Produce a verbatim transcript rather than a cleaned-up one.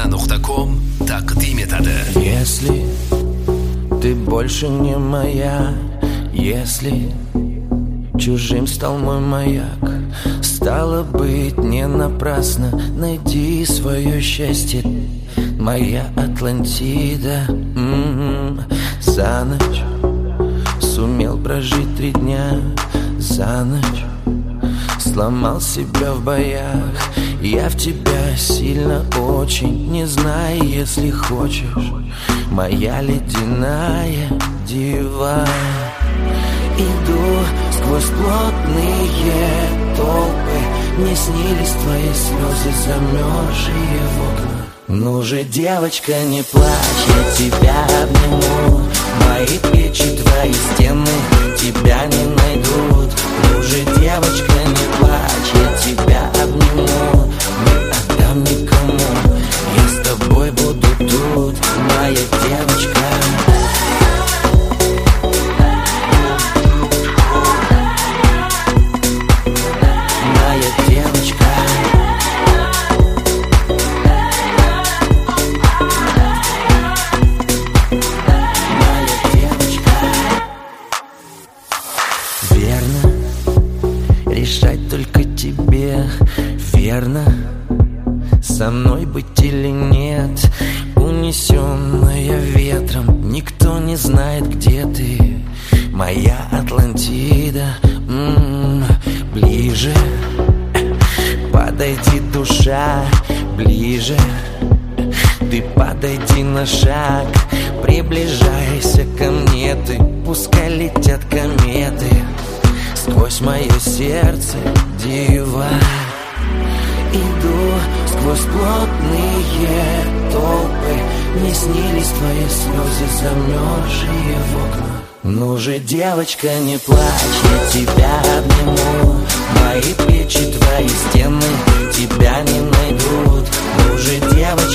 нокта ком тaqdim etadi. Если ты больше не моя, если чужим стал мой маяк, стало быть, не напрасно найди свое счастье, моя Атлантида. М-м-м. За ночь сумел прожить три дня, за ночь сломал себя в боях. Я в тебя сильно очень, не знаю, если хочешь, моя ледяная дива. Иду сквозь плотные толпы, мне снились твои слезы, замерзшие в окна. Ну же, девочка, не плачь, я тебя обниму. Мои плечи, твои стены тебя не найдут. Ну же, девочка, не плачь, я тебя обниму. Не отдам никому, я с тобой буду тут, моя девочка. Решать только тебе, верно, со мной быть или нет. Унесенная ветром, никто не знает, где ты, моя Атлантида. М-м-м. Ближе подойди, душа, ближе ты подойди на шаг, приближайся ко мне ты, пускай летят кометы сквозь мое сердце, дива. Иду сквозь плотные толпы, мне снились твои слезы, замерзшие в окна. Ну же, девочка, не плачь, я тебя обниму. Мои плечи, твои стены тебя не найдут. Ну же, девочка,